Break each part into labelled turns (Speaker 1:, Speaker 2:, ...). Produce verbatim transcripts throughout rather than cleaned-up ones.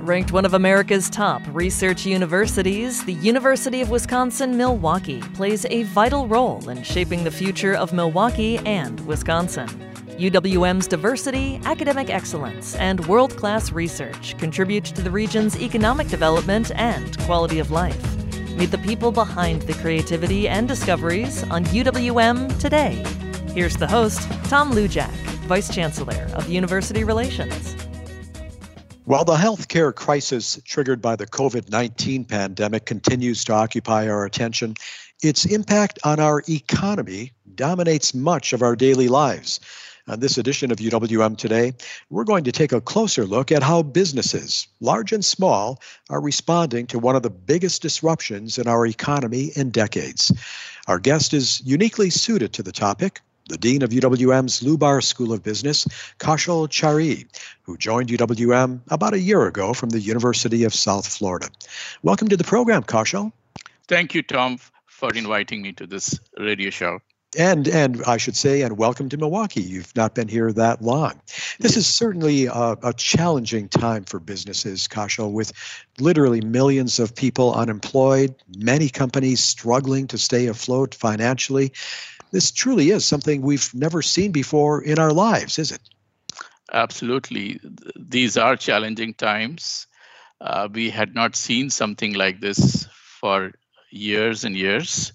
Speaker 1: Ranked one of America's top research universities, the University of Wisconsin-Milwaukee plays a vital role in shaping the future of Milwaukee and Wisconsin. U W M's diversity, academic excellence, and world-class research contribute to the region's economic development and quality of life. Meet the people behind the creativity and discoveries on U W M Today. Here's the host, Tom Lujack, Vice Chancellor of University Relations.
Speaker 2: While the healthcare crisis triggered by the COVID nineteen pandemic continues to occupy our attention, its impact on our economy dominates much of our daily lives. On this edition of U W M Today, we're going to take a closer look at how businesses, large and small, are responding to one of the biggest disruptions in our economy in decades. Our guest is uniquely suited to the topic, the Dean of U W M's Lubar School of Business, Kaushal Chari, who joined U W M about a year ago from the University of South Florida. Welcome to the program, Kaushal.
Speaker 3: Thank you, Tom, for inviting me to this radio show.
Speaker 2: And and I should say, and welcome to Milwaukee. You've not been here that long. This is certainly a, a challenging time for businesses, Kaushal, with literally millions of people unemployed, many companies struggling to stay afloat financially. This truly is something we've never seen before in our lives, is it?
Speaker 3: Absolutely. These are challenging times. Uh, we had not seen something like this for years and years.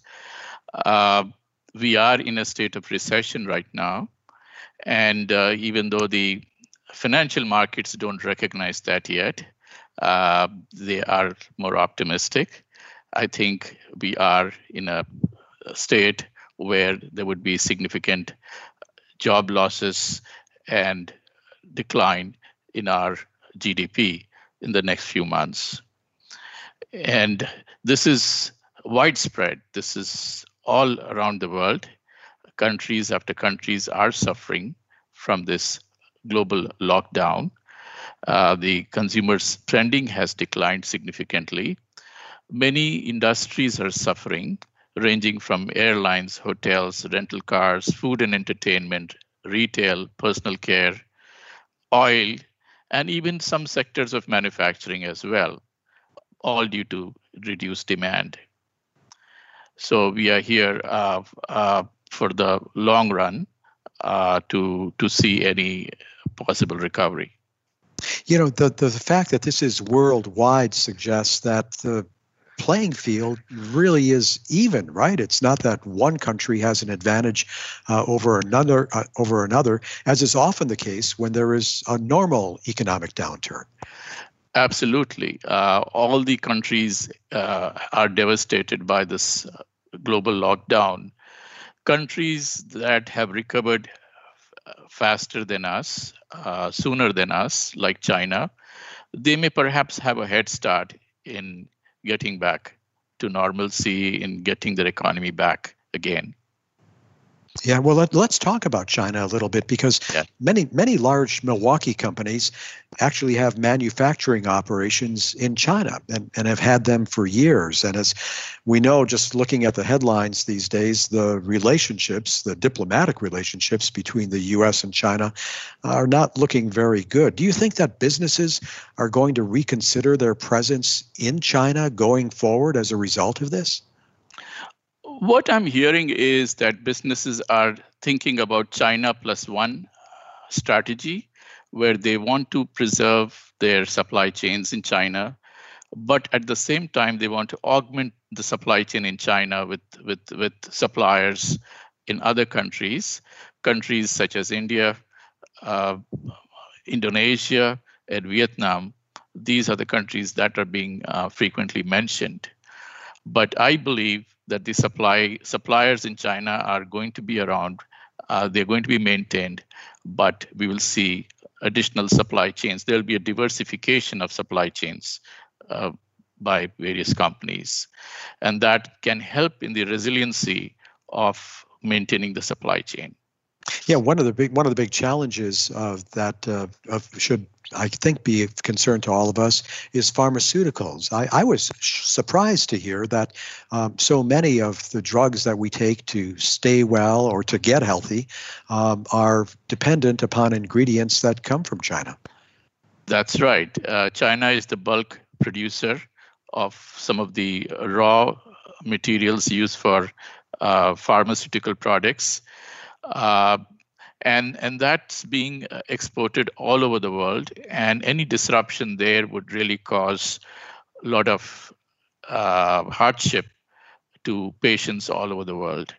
Speaker 3: Uh, we are in a state of recession right now. And uh, even though the financial markets don't recognize that yet, uh, they are more optimistic. I think we are in a state where there would be significant job losses and decline in our G D P in the next few months. And this is widespread. This is all around the world. Countries after countries are suffering from this global lockdown. Uh, the consumer spending has declined significantly. Many industries are suffering, ranging from airlines, hotels, rental cars, food and entertainment, retail, personal care, oil, and even some sectors of manufacturing as well, all due to reduced demand. So we are here uh, uh, for the long run uh, to to see any possible recovery.
Speaker 2: You know, the, the fact that this is worldwide suggests that the playing field really is even, right? It's not that one country has an advantage uh, over another, uh, over another, as is often the case when there is a normal economic downturn.
Speaker 3: Absolutely. Uh, all the countries uh, are devastated by this global lockdown. Countries that have recovered faster than us, uh, sooner than us, like China, they may perhaps have a head start in getting back to normalcy, in getting their economy back again.
Speaker 2: Yeah, well, let, let's talk about China a little bit, because yeah. many, many large Milwaukee companies actually have manufacturing operations in China and, and have had them for years. And as we know, just looking at the headlines these days, the relationships, the diplomatic relationships between the U S and China are not looking very good. Do you think that businesses are going to reconsider their presence in China going forward as a result of this?
Speaker 3: What I'm hearing is that businesses are thinking about China plus one strategy, where they want to preserve their supply chains in China, but at the same time, they want to augment the supply chain in China with, with, with suppliers in other countries, countries such as India, uh, Indonesia, and Vietnam. These are the countries that are being uh, frequently mentioned. But I believe that the supply suppliers in China are going to be around, uh, they're going to be maintained, but we will see additional supply chains. There'll be a diversification of supply chains uh, by various companies, and that can help in the resiliency of maintaining the supply chain.
Speaker 2: Yeah, one of the big one of the big challenges uh, that uh, of should I think be of concern to all of us is pharmaceuticals. I, I was sh- surprised to hear that um, so many of the drugs that we take to stay well or to get healthy um, are dependent upon ingredients that come from China.
Speaker 3: That's right. Uh, China is the bulk producer of some of the raw materials used for uh, pharmaceutical products. Uh, and, and that's being exported all over the world. And any disruption there would really cause a lot of uh, hardship to patients all over the world.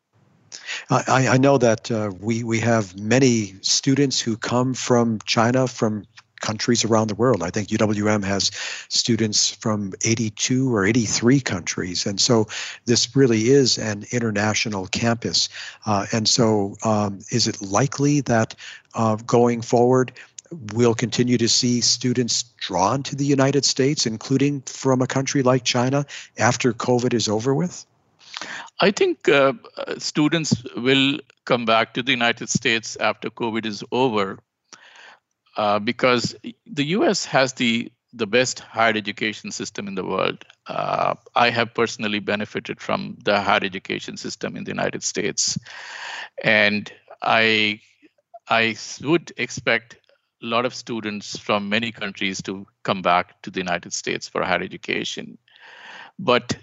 Speaker 2: I, I know that uh, we, we have many students who come from China, from countries around the world. I think U W M has students from eighty-two or eighty-three countries. And so this really is an international campus. Uh, and so um, is it likely that uh, going forward, we'll continue to see students drawn to the United States, including from a country like China, after COVID is over with?
Speaker 3: I think uh, students will come back to the United States after COVID is over. Uh, because the U S has the, the best higher education system in the world. Uh, I have personally benefited from the higher education system in the United States. And I, I would expect a lot of students from many countries to come back to the United States for higher education, but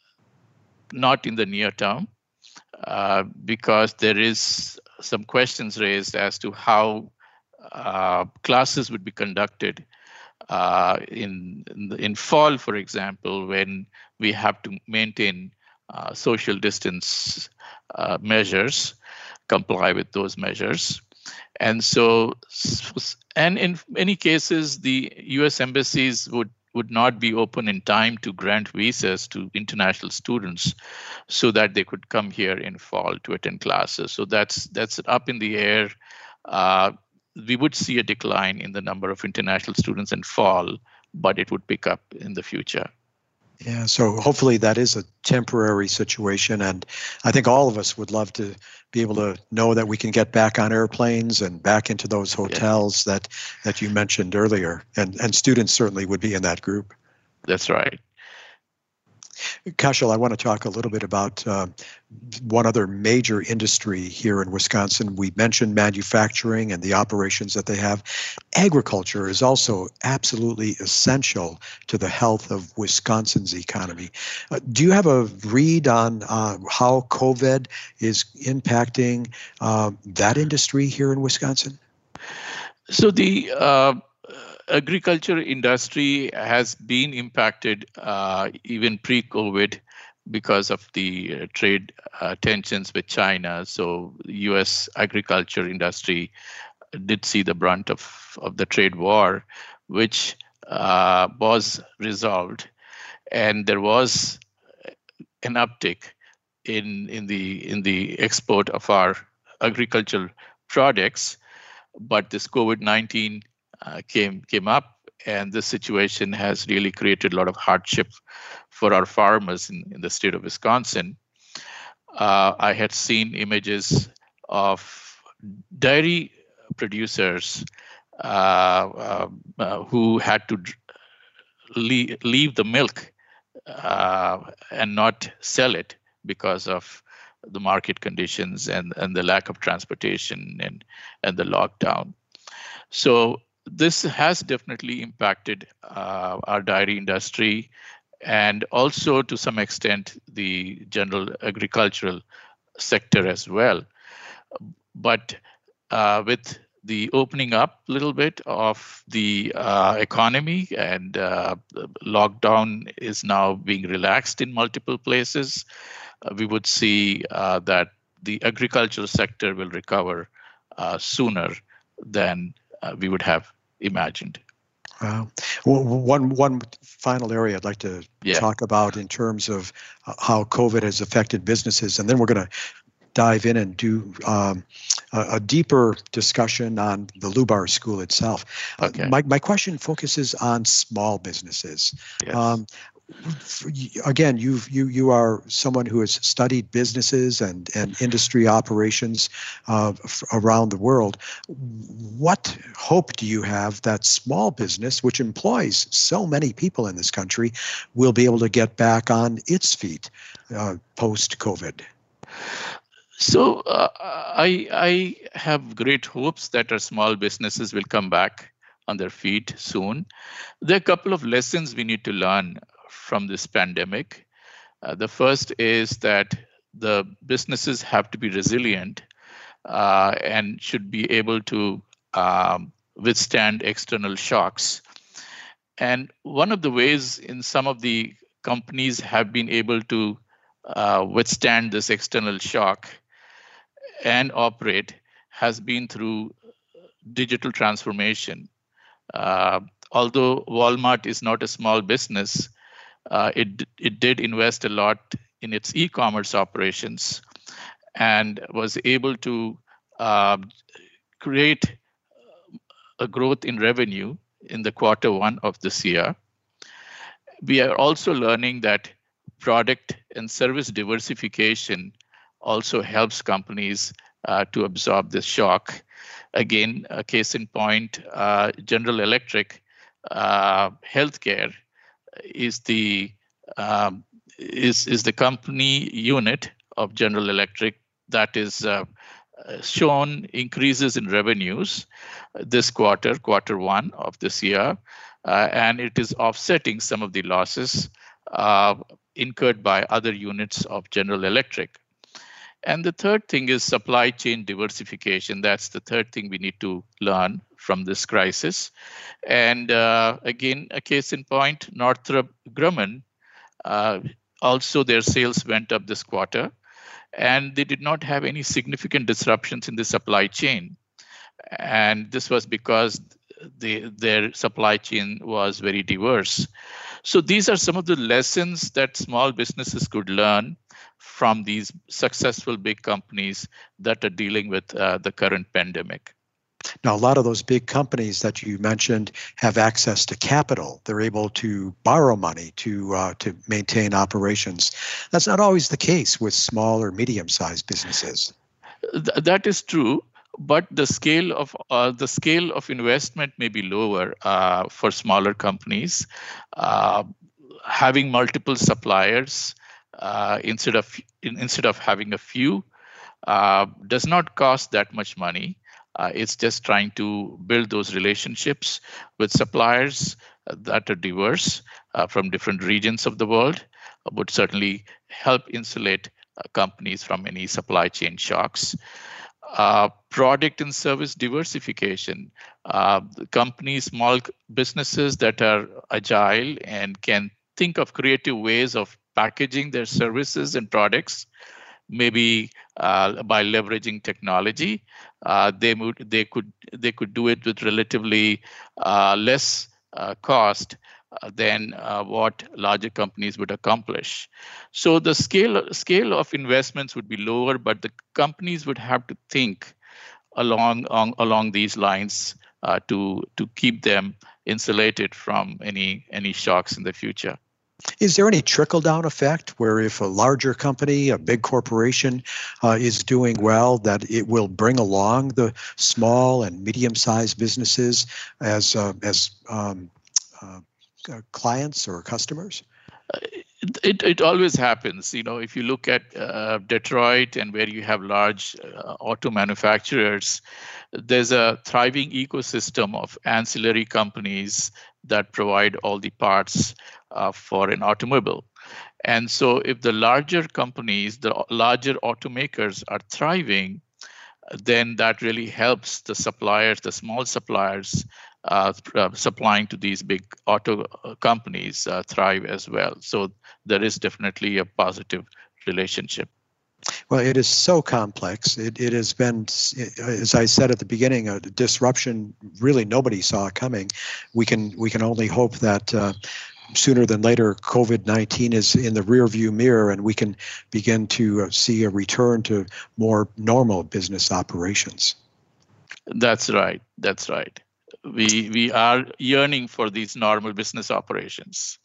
Speaker 3: not in the near term, uh, because there is some questions raised as to how Uh, classes would be conducted uh, in in, the, in fall, for example, when we have to maintain uh, social distance uh, measures, comply with those measures. And so, and in many cases, the U S embassies would, would not be open in time to grant visas to international students so that they could come here in fall to attend classes. So that's, that's up in the air. Uh, we would see a decline in the number of international students in fall, but it would pick up in the future.
Speaker 2: Yeah, so hopefully that is a temporary situation. And I think all of us would love to be able to know that we can get back on airplanes and back into those hotels yeah. that, that you mentioned earlier. And, and students certainly would be in that group.
Speaker 3: That's right.
Speaker 2: Kaushal, I want to talk a little bit about uh, one other major industry here in Wisconsin. We mentioned manufacturing and the operations that they have. Agriculture is also absolutely essential to the health of Wisconsin's economy. Uh, do you have a read on uh, how COVID is impacting uh, that industry here in Wisconsin?
Speaker 3: So the uh agriculture industry has been impacted uh, even pre-COVID because of the uh, trade uh, tensions with China. So the U S agriculture industry did see the brunt of, of the trade war, which uh, was resolved. And there was an uptick in, in, the, in the export of our agricultural products. But this COVID nineteen Uh, came came up, and this situation has really created a lot of hardship for our farmers in, in the state of Wisconsin. Uh, I had seen images of dairy producers uh, uh, uh, who had to leave, leave the milk uh, and not sell it because of the market conditions and, and the lack of transportation and, and the lockdown. So this has definitely impacted uh, our dairy industry and also to some extent the general agricultural sector as well. But uh, with the opening up a little bit of the uh, economy and uh, lockdown is now being relaxed in multiple places, uh, we would see uh, that the agricultural sector will recover uh, sooner than uh, we would have imagined.
Speaker 2: Wow. Well, one one final area I'd like to
Speaker 3: yeah.
Speaker 2: talk about in terms of how COVID has affected businesses, and then we're going to dive in and do um, a, a deeper discussion on the Lubar School itself.
Speaker 3: Okay.
Speaker 2: Uh, my my question focuses on small businesses.
Speaker 3: Yes.
Speaker 2: Um, Again, you've, you you are someone who has studied businesses and, and industry operations uh, f- around the world. What hope do you have that small business, which employs so many people in this country, will be able to get back on its feet uh, post-COVID?
Speaker 3: So uh, I I have great hopes that our small businesses will come back on their feet soon. There are a couple of lessons we need to learn from this pandemic. Uh, the first is that the businesses have to be resilient uh, and should be able to um, withstand external shocks. And one of the ways in some of the companies have been able to uh, withstand this external shock and operate has been through digital transformation. Uh, although Walmart is not a small business, uh, it, it did invest a lot in its e-commerce operations and was able to uh, create a growth in revenue in the quarter one of this year. We are also learning that product and service diversification also helps companies uh, to absorb this shock. Again, a case in point, uh, General Electric uh, Healthcare is the um, is is the company unit of General Electric that is uh, shown increases in revenues this quarter, quarter one of this year, uh, and it is offsetting some of the losses uh, incurred by other units of General Electric. And the third thing is supply chain diversification. That's the third thing we need to learn from this crisis. And uh, again, a case in point, Northrop Grumman, uh, also their sales went up this quarter, and they did not have any significant disruptions in the supply chain. And this was because the, their supply chain was very diverse. So these are some of the lessons that small businesses could learn from these successful big companies that are dealing with uh, the current pandemic.
Speaker 2: Now, a lot of those big companies that you mentioned have access to capital. They're able to borrow money to uh, to maintain operations. That's not always the case with small or medium-sized businesses.
Speaker 3: Th- that is true, but the scale of uh, the scale of investment may be lower uh, for smaller companies. Uh, having multiple suppliers uh, instead of in, instead of having a few uh, does not cost that much money. Uh, it's just trying to build those relationships with suppliers uh, that are diverse uh, from different regions of the world uh, would certainly help insulate uh, companies from any supply chain shocks. Uh, product and service diversification. Uh, companies, small businesses that are agile and can think of creative ways of packaging their services and products, maybe uh, by leveraging technology, uh, they would, they could they could do it with relatively uh, less uh, cost uh, than uh, what larger companies would accomplish. So the scale scale of investments would be lower, but the companies would have to think along on, along these lines uh, to to keep them insulated from any any shocks in the future.
Speaker 2: Is there any trickle-down effect where if a larger company, a big corporation uh, is doing well, that it will bring along the small and medium-sized businesses as uh, as um, uh, clients or customers?
Speaker 3: It it always happens. You know, if you look at uh, Detroit and where you have large uh, auto manufacturers, there's a thriving ecosystem of ancillary companies that provide all the parts uh, for an automobile. And so if the larger companies, the larger automakers are thriving, then that really helps the suppliers, the small suppliers uh, uh, supplying to these big auto companies uh, thrive as well. So there is definitely a positive relationship.
Speaker 2: Well, it is so complex. It it has been, as I said at the beginning, a disruption really nobody saw coming. We can we can only hope that uh, sooner than later COVID nineteen is in the rearview mirror and we can begin to see a return to more normal business operations.
Speaker 3: That's right. That's right. We we are yearning for these normal business operations.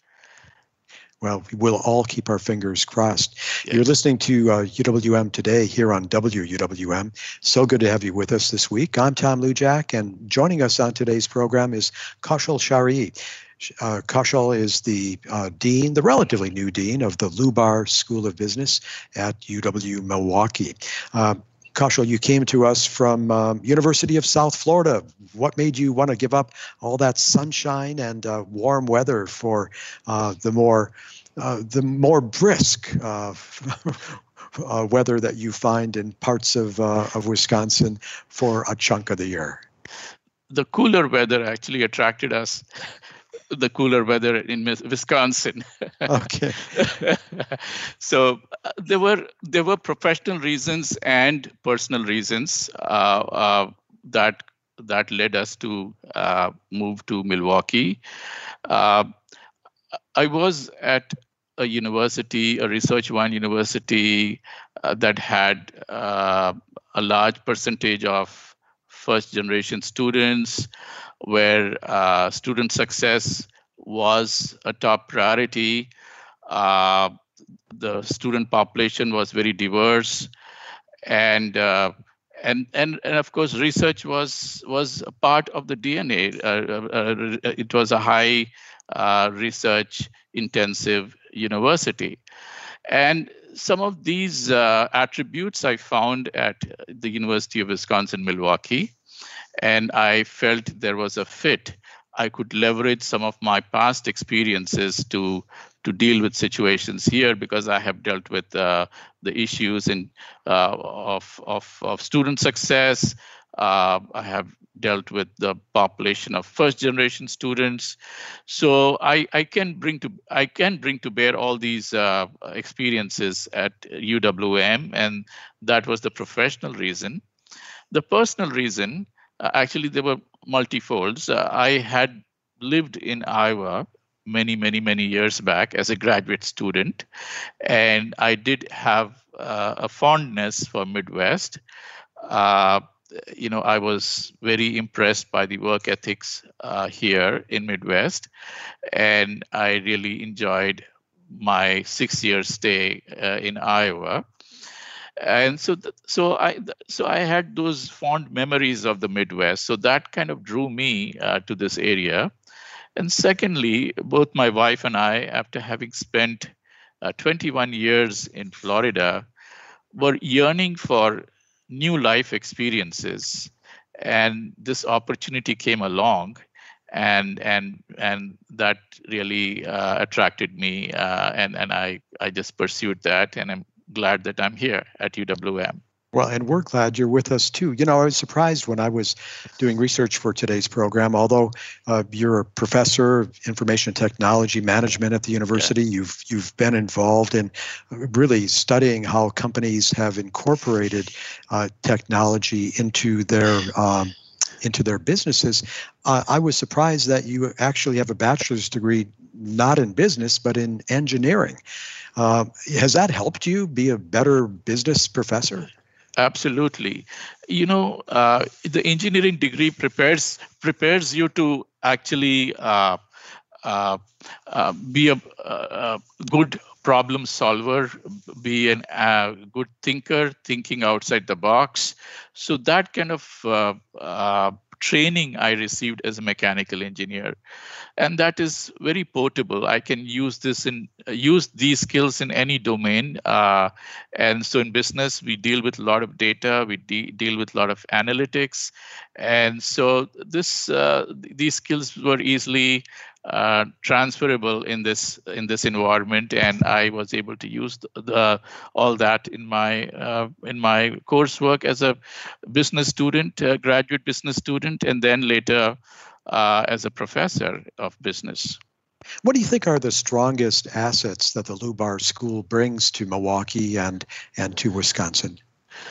Speaker 2: Well, we'll all keep our fingers crossed.
Speaker 3: Yes.
Speaker 2: You're listening to uh, U W M Today here on W U W M. So good to have you with us this week. I'm Tom Lujack, and joining us on today's program is Kaushal Shariee. Uh, Kaushal is the uh, dean, the relatively new dean of the Lubar School of Business at U W Milwaukee. Uh, Kaushal, you came to us from um, University of South Florida. What made you want to give up all that sunshine and uh, warm weather for uh, the more uh, the more brisk uh, uh, weather that you find in parts of uh, of Wisconsin for a chunk of the year?
Speaker 3: The cooler weather actually attracted us. The cooler weather in Wisconsin.
Speaker 2: Okay.
Speaker 3: So uh, there were there were professional reasons and personal reasons uh, uh, that that led us to uh, move to Milwaukee. Uh, I was at a university, a Research One university uh, that had uh, a large percentage of first generation students, where uh, student success was a top priority. Uh, the student population was very diverse, and uh, and and and of course, research was was a part of the D N A. Uh, uh, it was a high uh, research intensive university, and some of these uh, attributes I found at the University of Wisconsin-Milwaukee. And I felt there was a fit. I could leverage some of my past experiences to to deal with situations here, because I have dealt with uh, the issues in uh, of, of of student success. Uh, I have dealt with the population of first generation students, so I, I can bring to I can bring to bear all these uh, experiences at U W M, and that was the professional reason. The personal reason. Uh, actually, there were multifolds. Uh, I had lived in Iowa many, many, many years back as a graduate student, and I did have uh, a fondness for Midwest. Uh, you know, I was very impressed by the work ethics uh, here in Midwest, and I really enjoyed my six-year stay uh, in Iowa. And so, th- so I, th- so I had those fond memories of the Midwest. So that kind of drew me uh, to this area. And secondly, both my wife and I, after having spent uh, twenty-one years in Florida, were yearning for new life experiences. And this opportunity came along, and and and that really uh, attracted me, uh, and and I I just pursued that, and I'm glad that I'm here at U W M.
Speaker 2: Well, and we're glad you're with us too. You know, I was surprised when I was doing research for today's program. Although uh, you're a professor of information technology management at the university, yeah. you've you've been involved in really studying how companies have incorporated uh, technology into their um, into their businesses. Uh, I was surprised that you actually have a bachelor's degree not in business but in engineering. Uh, has that helped you be a better business professor?
Speaker 3: Absolutely. You know, uh, the engineering degree prepares prepares you to actually uh, uh, uh, be a, a good problem solver, be a uh, good thinker, thinking outside the box. So that kind of uh, uh, training I received as a mechanical engineer, and that is very portable. I can use this in uh, use these skills in any domain. Uh, and so in business, we deal with a lot of data, we de- deal with a lot of analytics, and so this uh, these skills were easily uh, transferable in this in this environment, and I was able to use the, the all that in my uh, in my coursework as a business student, a graduate business student, and then later uh, as a professor of business.
Speaker 2: What do you think are the strongest assets that the Lubar School brings to Milwaukee and and to Wisconsin?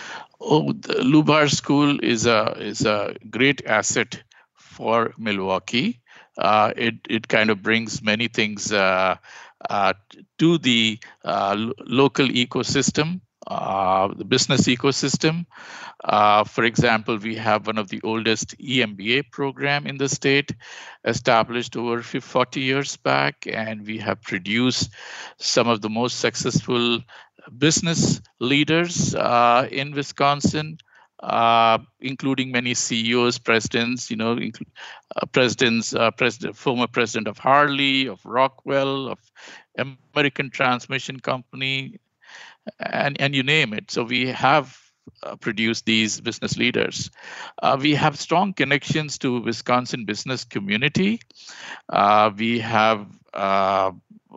Speaker 3: Oh, the Lubar School is a is a great asset for Milwaukee. Uh, it it kind of brings many things uh, uh, to the uh, lo- local ecosystem, uh, the business ecosystem. Uh, for example, we have one of the oldest E M B A program in the state, established over forty years back, and we have produced some of the most successful business leaders uh, in Wisconsin, uh, including many C E Os, presidents, you know, inclu- uh, presidents, uh, president, former president of Harley, of Rockwell, of American Transmission Company, and, and you name it. So we have uh, produce these business leaders. Uh, we have strong connections to Wisconsin business community. Uh, we have uh,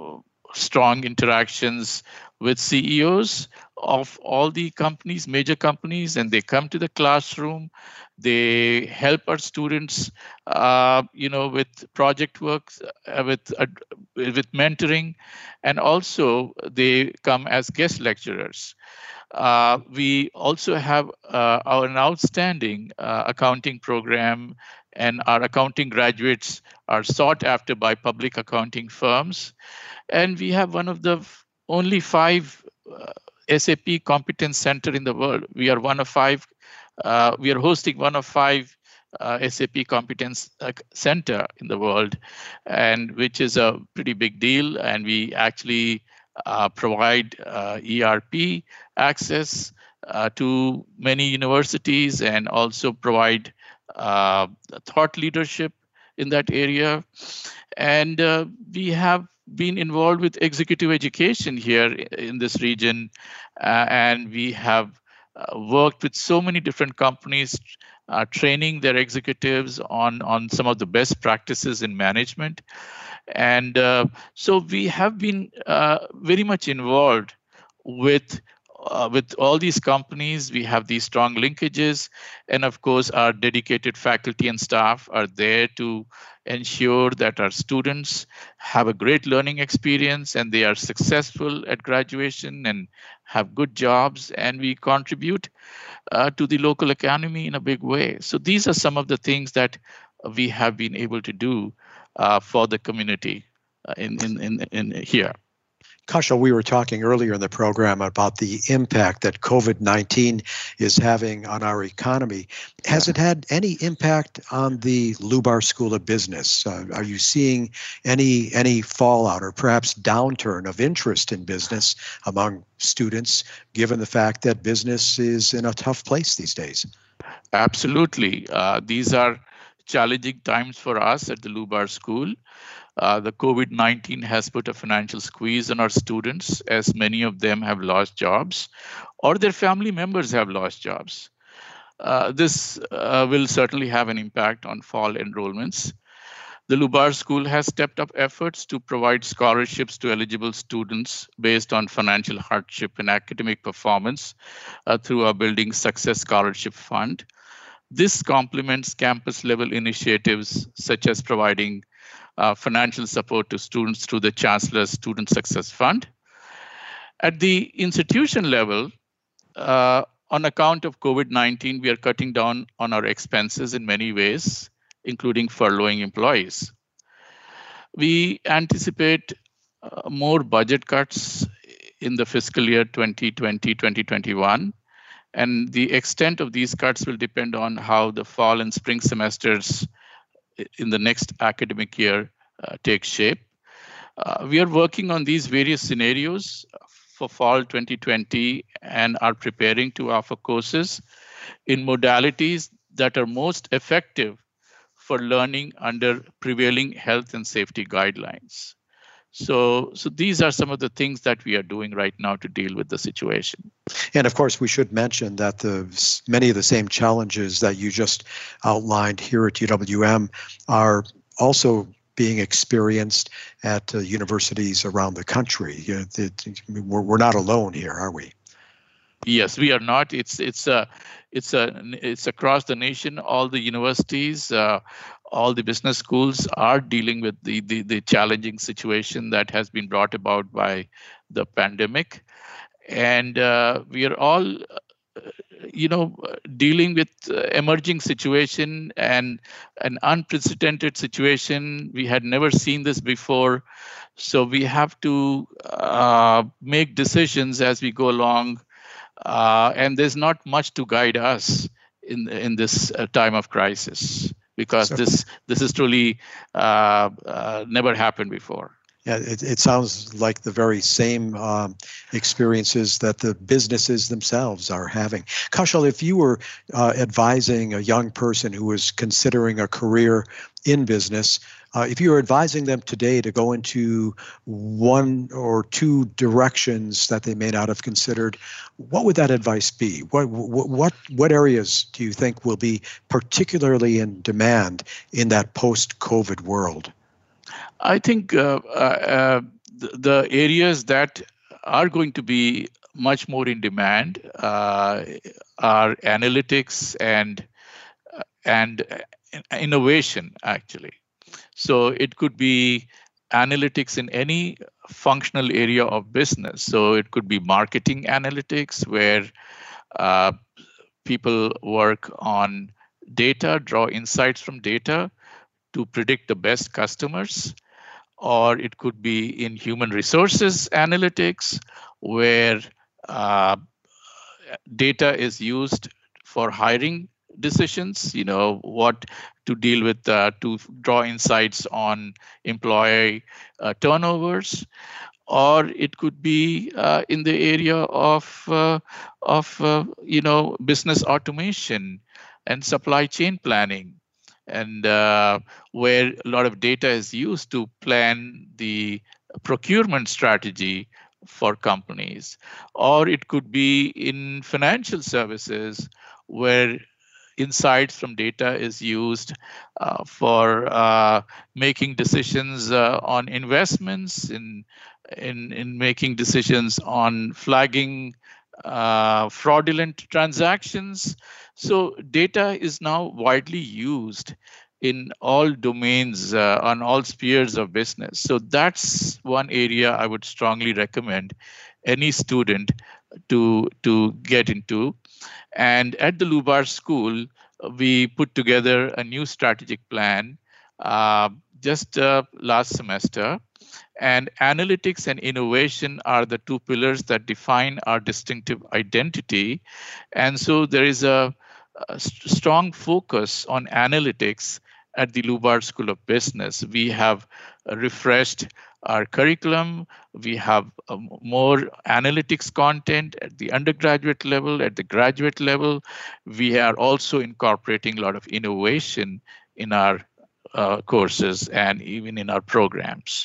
Speaker 3: strong interactions with C E Os of all the companies, major companies, and they come to the classroom. They help our students, uh, you know, with project work, uh, with uh, with mentoring, and also they come as guest lecturers. Uh, we also have uh, our an outstanding uh, accounting program, and our accounting graduates are sought after by public accounting firms. And we have one of the only five uh, S A P competence center in the world. We are one of five. Uh, we are hosting one of five uh, S A P competence uh, center in the world, and which is a pretty big deal. And we actually uh, provide uh, E R P access uh, to many universities, and also provide uh, thought leadership in that area. And uh, we have been involved with executive education here in this region, uh, and we have uh, worked with so many different companies, uh, training their executives on, on some of the best practices in management. And uh, so we have been uh, very much involved with Uh, with all these companies. We have these strong linkages, and of course our dedicated faculty and staff are there to ensure that our students have a great learning experience and they are successful at graduation and have good jobs, and we contribute uh, to the local economy in a big way. So these are some of the things that we have been able to do uh, for the community uh, in, in, in, in here.
Speaker 2: Kaushal, we were talking earlier in the program about the impact that COVID nineteen is having on our economy. Has it had any impact on the Lubar School of Business? Uh, are you seeing any any fallout or perhaps downturn of interest in business among students, given the fact that business is in a tough place these days?
Speaker 3: Absolutely. Uh, these are challenging times for us at the Lubar School. Uh, the COVID nineteen has put a financial squeeze on our students, as many of them have lost jobs or their family members have lost jobs. Uh, this uh, will certainly have an impact on fall enrollments. The Lubar School has stepped up efforts to provide scholarships to eligible students based on financial hardship and academic performance uh, through our Building Success Scholarship Fund. This complements campus-level initiatives such as providing Uh, financial support to students through the Chancellor's Student Success Fund. At the institution level, uh, on account of COVID nineteen, we are cutting down on our expenses in many ways, including furloughing employees. We anticipate uh, more budget cuts in the fiscal year twenty twenty to twenty twenty-one, and the extent of these cuts will depend on how the fall and spring semesters in the next academic year uh, take shape. Uh, we are working on these various scenarios for fall twenty twenty and are preparing to offer courses in modalities that are most effective for learning under prevailing health and safety guidelines. So, so these are some of the things that we are doing right now to deal with the situation.
Speaker 2: And of course, we should mention that the many of the same challenges that you just outlined here at U W M are also being experienced at uh, universities around the country. You know, it, we're, we're not alone here, are we?
Speaker 3: Yes, we are not. It's it's a it's a it's across the nation. All the universities, uh, all the business schools are dealing with the, the the challenging situation that has been brought about by the pandemic, and uh, we are all, uh, you know, dealing with uh, emerging situation and an unprecedented situation. We had never seen this before, so we have to uh, make decisions as we go along. Uh, and there's not much to guide us in in this uh, time of crisis, because so, this this is truly uh, uh, never happened before.
Speaker 2: Yeah, it, it sounds like the very same um, experiences that the businesses themselves are having. Kaushal, if you were uh, advising a young person who was considering a career in business, Uh, if you were advising them today to go into one or two directions that they may not have considered, what would that advice be? What what what areas do you think will be particularly in demand in that post-COVID world?
Speaker 3: I think uh, uh, the, the areas that are going to be much more in demand uh, are analytics and and innovation, actually. So it could be analytics in any functional area of business. So it could be marketing analytics, where uh, people work on data, draw insights from data to predict the best customers. Or it could be in human resources analytics, where uh, data is used for hiring decisions, you know, what to deal with, uh, to draw insights on employee uh, turnovers. Or it could be uh, in the area of, uh, of uh, you know, business automation and supply chain planning, and uh, where a lot of data is used to plan the procurement strategy for companies. Or it could be in financial services, where insights from data is used uh, for uh, making decisions uh, on investments, in, in, in making decisions on flagging uh, fraudulent transactions. So data is now widely used in all domains, uh, on all spheres of business. So that's one area I would strongly recommend any student to, to get into. And at the Lubar School, we put together a new strategic plan uh, just uh, last semester. And analytics and innovation are the two pillars that define our distinctive identity. And so there is a, a strong focus on analytics at the Lubar School of Business. We have refreshed our curriculum. We have um, more analytics content at the undergraduate level, at the graduate level. We are also incorporating a lot of innovation in our uh, courses and even in our programs.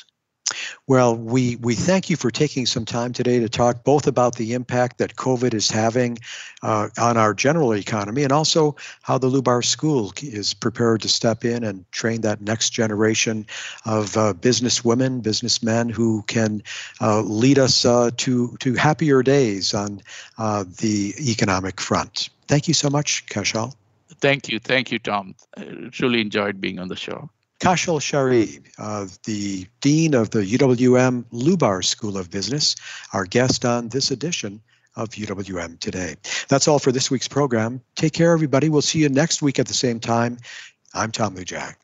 Speaker 2: Well, we, we thank you for taking some time today to talk both about the impact that COVID is having uh, on our general economy, and also how the Lubar School is prepared to step in and train that next generation of uh, business women, businessmen who can uh, lead us uh, to, to happier days on uh, the economic front. Thank you so much, Kaushal.
Speaker 3: Thank you. Thank you, Tom. I truly enjoyed being on the show.
Speaker 2: Kaushal Sharif, uh, the Dean of the U W M Lubar School of Business, our guest on this edition of U W M Today. That's all for this week's program. Take care, everybody. We'll see you next week at the same time. I'm Tom Lujack.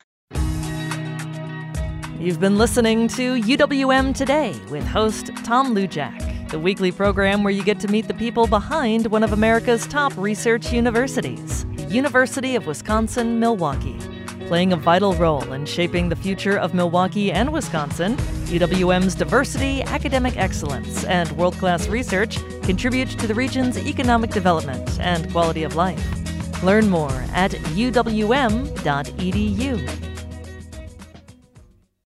Speaker 1: You've been listening to U W M Today with host Tom Lujack, the weekly program where you get to meet the people behind one of America's top research universities, University of Wisconsin-Milwaukee. Playing a vital role in shaping the future of Milwaukee and Wisconsin, U W M's diversity, academic excellence, and world-class research contribute to the region's economic development and quality of life. Learn more at u w m dot e d u.